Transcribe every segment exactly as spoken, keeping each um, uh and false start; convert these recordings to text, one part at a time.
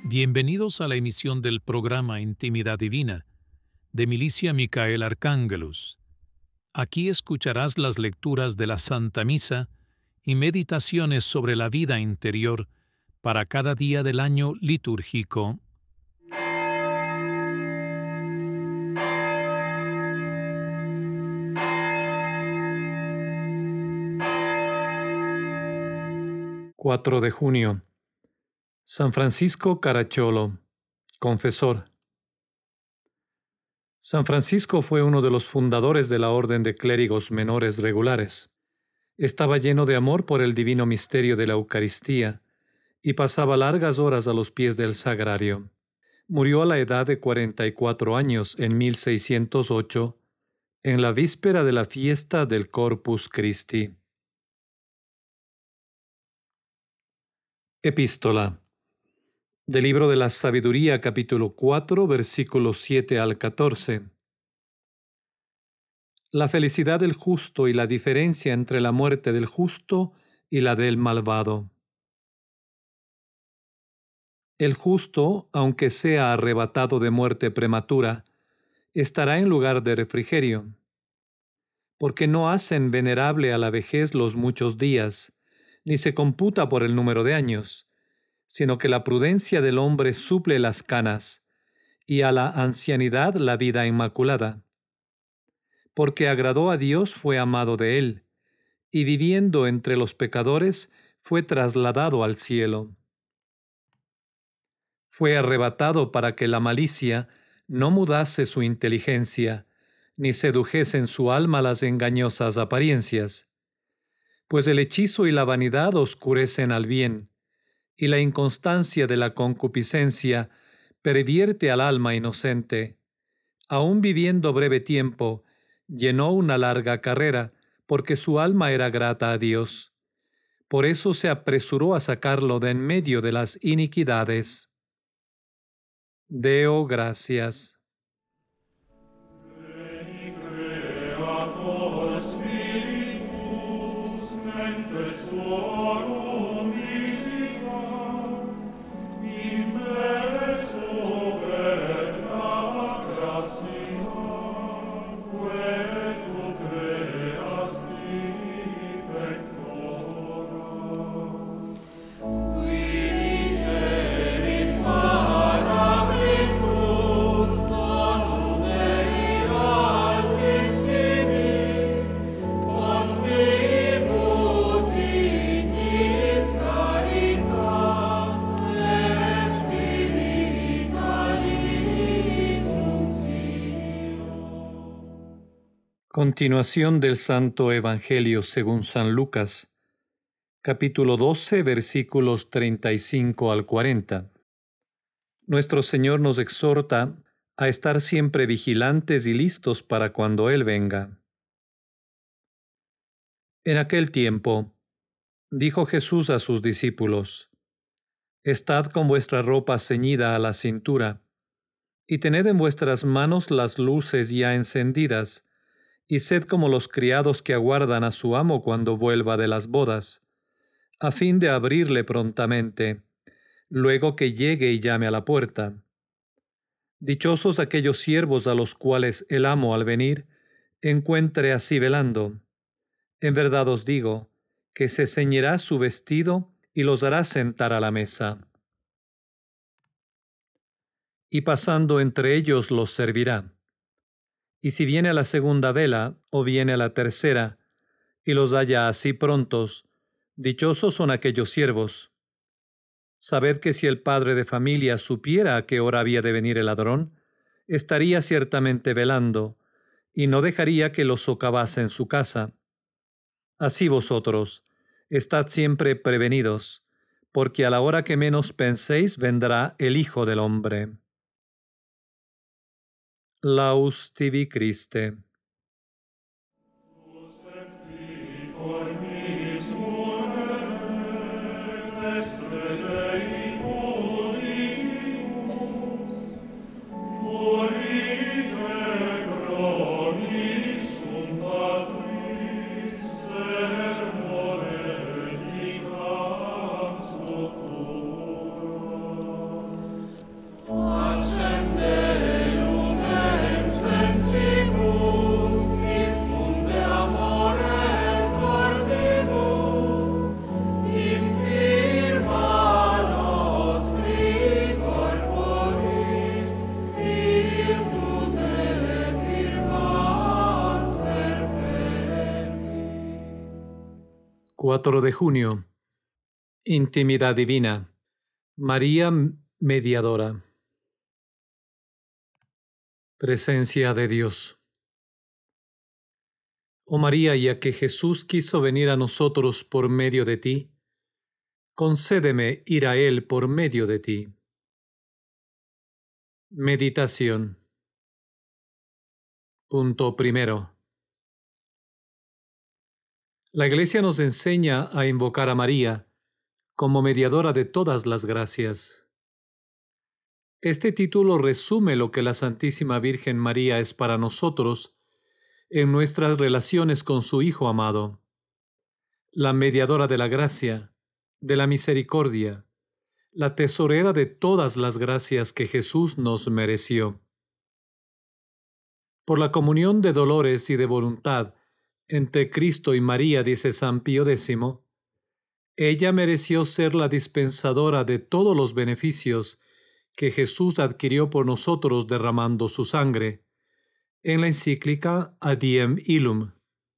Bienvenidos a la emisión del programa Intimidad Divina, de Milicia Micael Arcángelus. Aquí escucharás las lecturas de la Santa Misa y meditaciones sobre la vida interior para cada día del año litúrgico. cuatro de junio. San Francisco Caracciolo, confesor. San Francisco fue uno de los fundadores de la Orden de Clérigos Menores Regulares. Estaba lleno de amor por el divino misterio de la Eucaristía y pasaba largas horas a los pies del sagrario. Murió a la edad de cuarenta y cuatro años en mil seiscientos ocho, en la víspera de la fiesta del Corpus Christi. Epístola del libro de la Sabiduría, capítulo cuatro, versículos siete al catorce. La felicidad del justo y la diferencia entre la muerte del justo y la del malvado. El justo, aunque sea arrebatado de muerte prematura, estará en lugar de refrigerio, porque no hacen venerable a la vejez los muchos días, ni se computa por el número de años, sino que la prudencia del hombre suple las canas, y a la ancianidad la vida inmaculada. Porque agradó a Dios fue amado de él, y viviendo entre los pecadores fue trasladado al cielo. Fue arrebatado para que la malicia no mudase su inteligencia, ni sedujese en su alma las engañosas apariencias. Pues el hechizo y la vanidad oscurecen al bien, y la inconstancia de la concupiscencia pervierte al alma inocente. Aun viviendo breve tiempo, llenó una larga carrera, porque su alma era grata a Dios. Por eso se apresuró a sacarlo de en medio de las iniquidades. Deo gracias. Continuación del Santo Evangelio según San Lucas, capítulo doce, versículos treinta y cinco al cuarenta. Nuestro Señor nos exhorta a estar siempre vigilantes y listos para cuando Él venga. En aquel tiempo, dijo Jesús a sus discípulos: Estad con vuestra ropa ceñida a la cintura, y tened en vuestras manos las luces ya encendidas, y sed como los criados que aguardan a su amo cuando vuelva de las bodas, a fin de abrirle prontamente, luego que llegue y llame a la puerta. Dichosos aquellos siervos a los cuales el amo al venir encuentre así velando. En verdad os digo, que se ceñirá su vestido y los hará sentar a la mesa. Y pasando entre ellos los servirá. Y si viene a la segunda vela, o viene a la tercera, y los halla así prontos, dichosos son aquellos siervos. Sabed que si el padre de familia supiera a qué hora había de venir el ladrón, estaría ciertamente velando, y no dejaría que los socavase en su casa. Así vosotros, estad siempre prevenidos, porque a la hora que menos penséis vendrá el Hijo del Hombre. Laus tibi Christe. cuatro de junio. Intimidad divina. María Mediadora. Presencia de Dios. Oh María, ya que Jesús quiso venir a nosotros por medio de ti, concédeme ir a Él por medio de ti. Meditación. Punto primero. La Iglesia nos enseña a invocar a María como mediadora de todas las gracias. Este título resume lo que la Santísima Virgen María es para nosotros en nuestras relaciones con su Hijo amado, la mediadora de la gracia, de la misericordia, la tesorera de todas las gracias que Jesús nos mereció. Por la comunión de dolores y de voluntad entre Cristo y María, dice San Pío X, ella mereció ser la dispensadora de todos los beneficios que Jesús adquirió por nosotros derramando su sangre, en la encíclica Ad Diem Illum.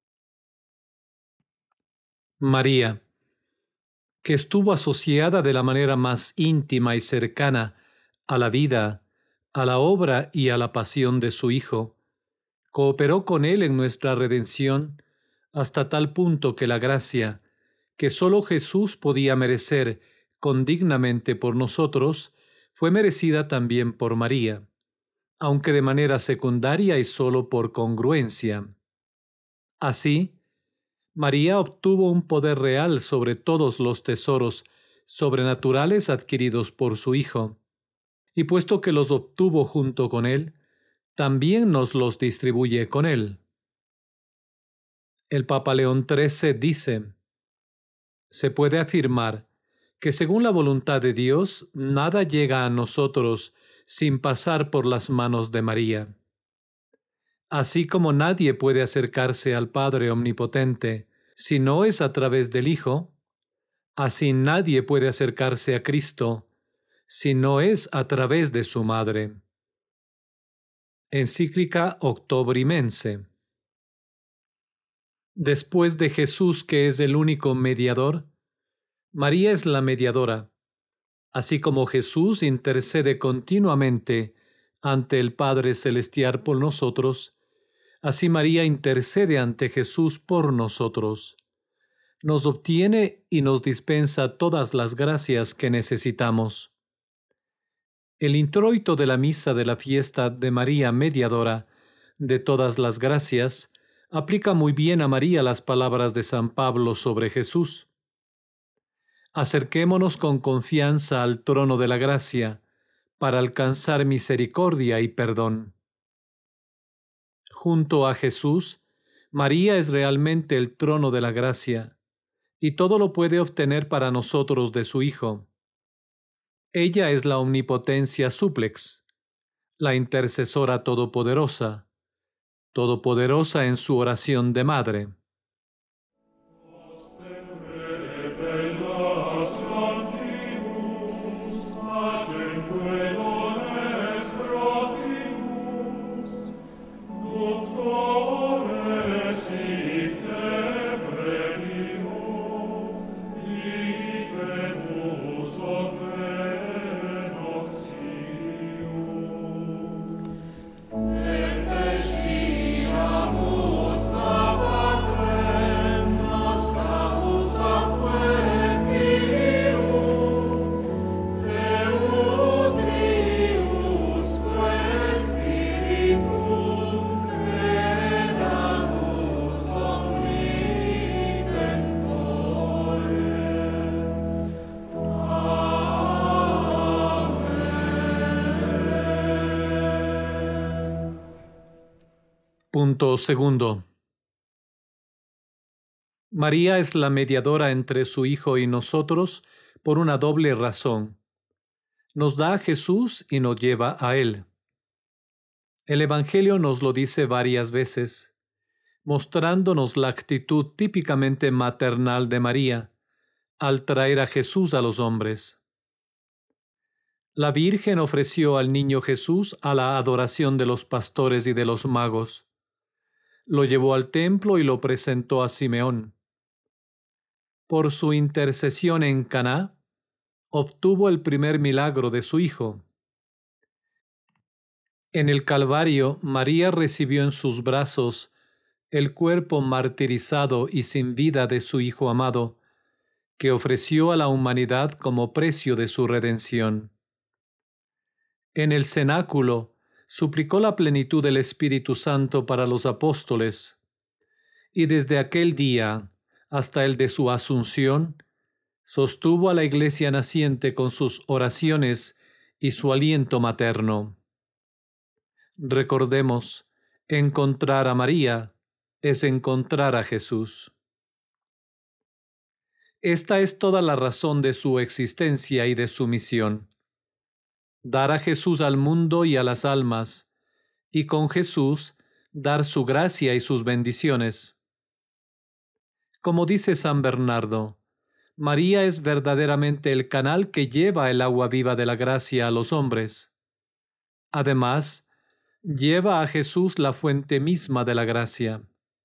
María, que estuvo asociada de la manera más íntima y cercana a la vida, a la obra y a la pasión de su Hijo, cooperó con Él en nuestra redención hasta tal punto que la gracia que sólo Jesús podía merecer condignamente por nosotros fue merecida también por María, aunque de manera secundaria y sólo por congruencia. Así, María obtuvo un poder real sobre todos los tesoros sobrenaturales adquiridos por su Hijo, y puesto que los obtuvo junto con Él, también nos los distribuye con Él. El Papa León trece dice: se puede afirmar que según la voluntad de Dios, nada llega a nosotros sin pasar por las manos de María. Así como nadie puede acercarse al Padre Omnipotente si no es a través del Hijo, así nadie puede acercarse a Cristo si no es a través de su Madre. Encíclica Octobrimense. Después de Jesús, que es el único mediador, María es la mediadora. Así como Jesús intercede continuamente ante el Padre Celestial por nosotros, así María intercede ante Jesús por nosotros. Nos obtiene y nos dispensa todas las gracias que necesitamos. El introito de la misa de la fiesta de María Mediadora de todas las gracias aplica muy bien a María las palabras de San Pablo sobre Jesús. Acerquémonos con confianza al trono de la gracia para alcanzar misericordia y perdón. Junto a Jesús, María es realmente el trono de la gracia, y todo lo puede obtener para nosotros de su Hijo. Ella es la omnipotencia suplex, la intercesora todopoderosa, todopoderosa en su oración de madre. Punto segundo. María es la mediadora entre su Hijo y nosotros por una doble razón. Nos da a Jesús y nos lleva a Él. El Evangelio nos lo dice varias veces, mostrándonos la actitud típicamente maternal de María al traer a Jesús a los hombres. La Virgen ofreció al niño Jesús a la adoración de los pastores y de los magos. Lo llevó al templo y lo presentó a Simeón. por su intercesión en Caná, obtuvo el primer milagro de su hijo. En el Calvario, María recibió en sus brazos el cuerpo martirizado y sin vida de su Hijo amado, que ofreció a la humanidad como precio de su redención. En el cenáculo, suplicó la plenitud del Espíritu Santo para los apóstoles, y desde aquel día hasta el de su asunción, sostuvo a la Iglesia naciente con sus oraciones y su aliento materno. Recordemos, encontrar a María es encontrar a Jesús. Esta es toda la razón de su existencia y de su misión: dar a Jesús al mundo y a las almas, y con Jesús dar su gracia y sus bendiciones. Como dice San Bernardo, María es verdaderamente el canal que lleva el agua viva de la gracia a los hombres. Además, lleva a Jesús la fuente misma de la gracia.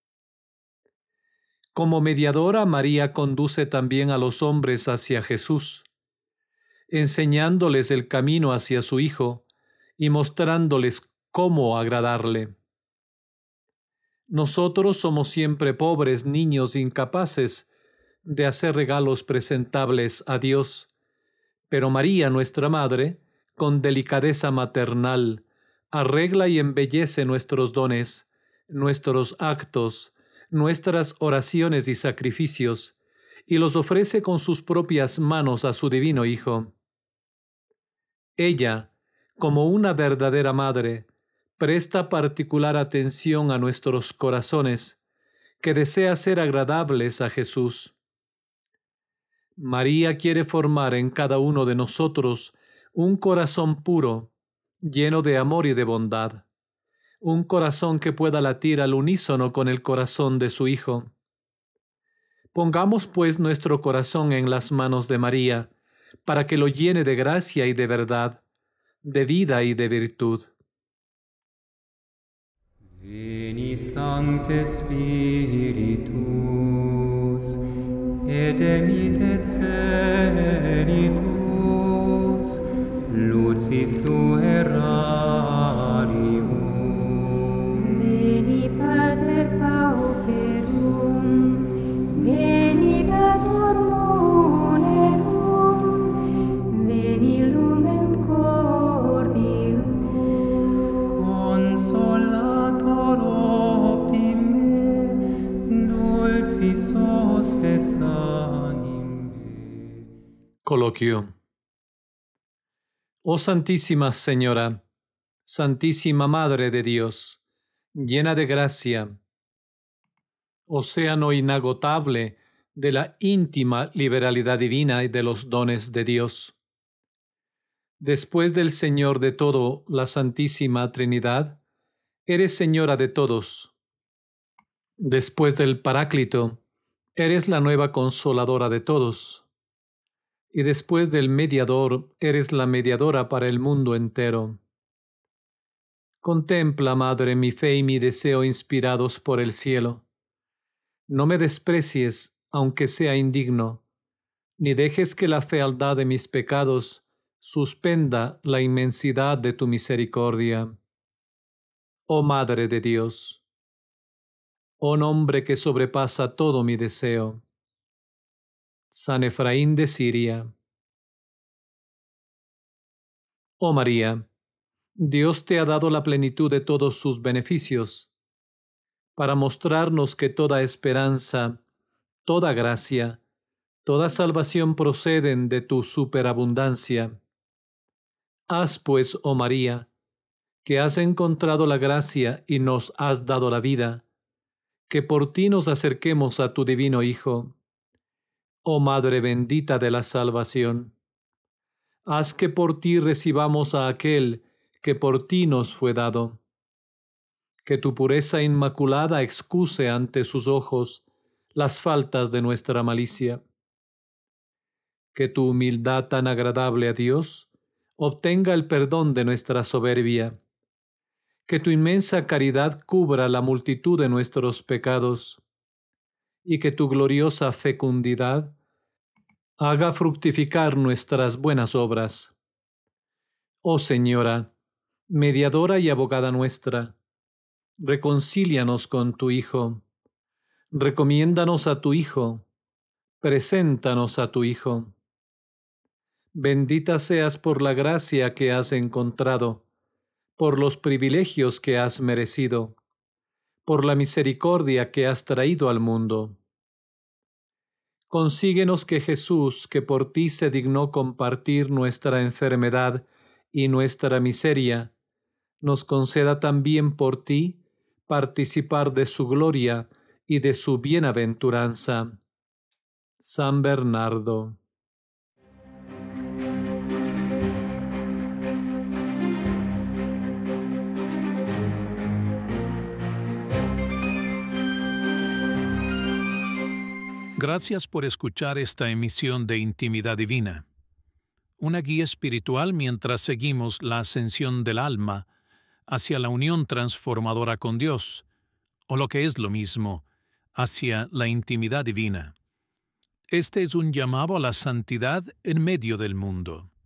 Como mediadora, María conduce también a los hombres hacia Jesús, enseñándoles el camino hacia su Hijo y mostrándoles cómo agradarle. Nosotros somos siempre pobres niños incapaces de hacer regalos presentables a Dios, pero María, nuestra Madre, con delicadeza maternal, arregla y embellece nuestros dones, nuestros actos, nuestras oraciones y sacrificios, y los ofrece con sus propias manos a su divino Hijo. Ella, como una verdadera madre, presta particular atención a nuestros corazones, que desea ser agradables a Jesús. María quiere formar en cada uno de nosotros un corazón puro, lleno de amor y de bondad, un corazón que pueda latir al unísono con el corazón de su Hijo. Pongamos pues nuestro corazón en las manos de María, para que lo llene de gracia y de verdad, de vida y de virtud. Veni Sancte Spiritus, et emitet celitus, lucis tu errarium. Veni Pater pauperum, veni dator munerum, veni lumen cordium. Consolator optime, dulcis hospes anime. Coloquio. Oh Santísima Señora, Santísima Madre de Dios, llena de gracia, océano inagotable de la íntima liberalidad divina y de los dones de Dios. Después del Señor de todo, la Santísima Trinidad, eres Señora de todos. Después del Paráclito, eres la nueva Consoladora de todos. Y después del Mediador, eres la mediadora para el mundo entero. Contempla, Madre, mi fe y mi deseo inspirados por el cielo. No me desprecies, aunque sea indigno, ni dejes que la fealdad de mis pecados suspenda la inmensidad de tu misericordia. Oh Madre de Dios, oh nombre que sobrepasa todo mi deseo. San Efraín de Siria. Oh María, Dios te ha dado la plenitud de todos sus beneficios, para mostrarnos que toda esperanza, toda gracia, toda salvación proceden de tu superabundancia. Haz pues, oh María, que has encontrado la gracia y nos has dado la vida, que por ti nos acerquemos a tu divino Hijo. Oh Madre bendita de la salvación, haz que por ti recibamos a aquel que por ti nos fue dado. Que tu pureza inmaculada excuse ante sus ojos las faltas de nuestra malicia. Que tu humildad tan agradable a Dios obtenga el perdón de nuestra soberbia. Que tu inmensa caridad cubra la multitud de nuestros pecados. y que tu gloriosa fecundidad haga fructificar nuestras buenas obras. Oh Señora, mediadora y abogada nuestra, reconcílianos con tu Hijo, recomiéndanos a tu Hijo, preséntanos a tu Hijo. Bendita seas por la gracia que has encontrado, por los privilegios que has merecido, por la misericordia que has traído al mundo. Consíguenos que Jesús, que por ti se dignó compartir nuestra enfermedad y nuestra miseria, nos conceda también por ti participar de su gloria y de su bienaventuranza. San Bernardo. Gracias por escuchar esta emisión de Intimidad Divina, una guía espiritual mientras seguimos la ascensión del alma hacia la unión transformadora con Dios, o lo que es lo mismo, hacia la intimidad divina. Este es un llamado a la santidad en medio del mundo.